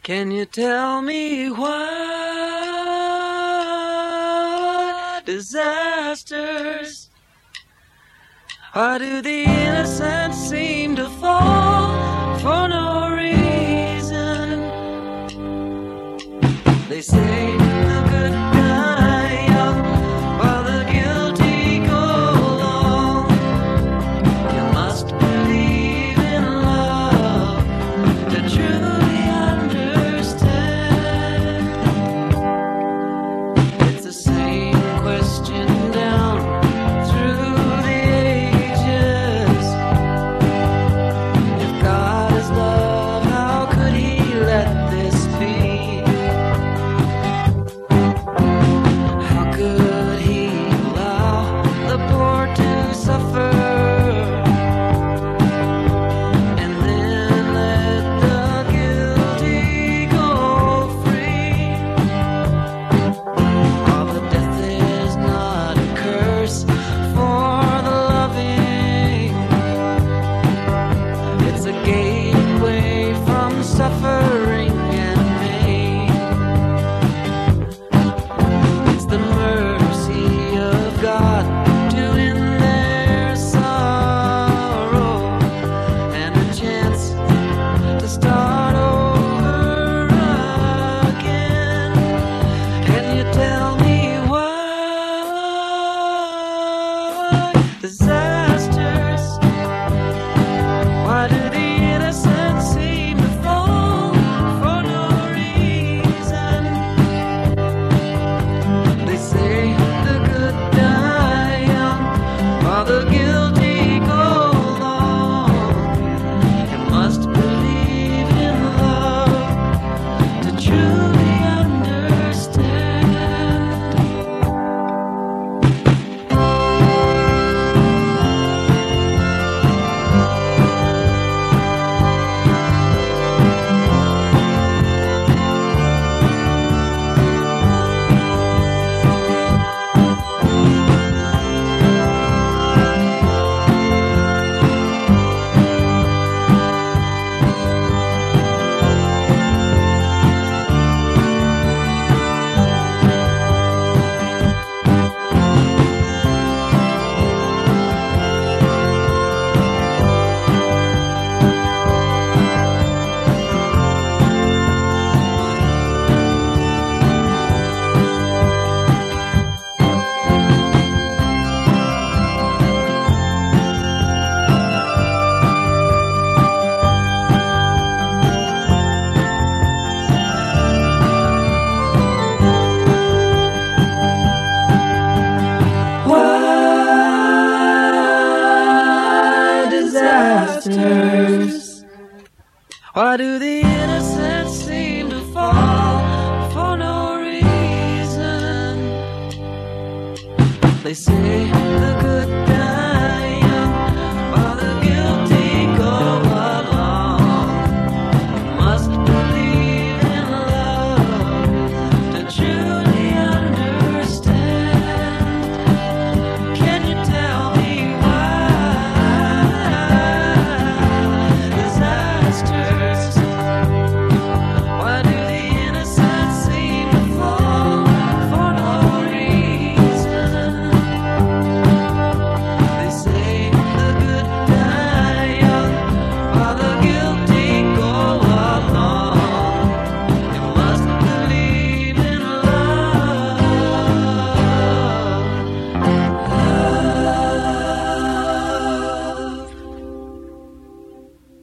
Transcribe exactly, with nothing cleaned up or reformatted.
Can you tell me why disasters? Why do the innocent seem to fall for no reason? They say the good die young while the guilty go long. You must believe in love to truly understand. It's the same question down through the ages. If God is love, how could He let this be? How could He allow the poor to suffer and then let the guilty go free? All the death is not a curse for the loving. It's a gateway from suffering and pain. It's the mercy of God to end their sorrow and a chance to start over again. Can you tell me why disasters? Why do the innocent seem to fall for no reason? They say the good die young while the guilty go long. You must believe in love to truly understand. Why disasters? Why do the innocent seem to fall for no reason? They say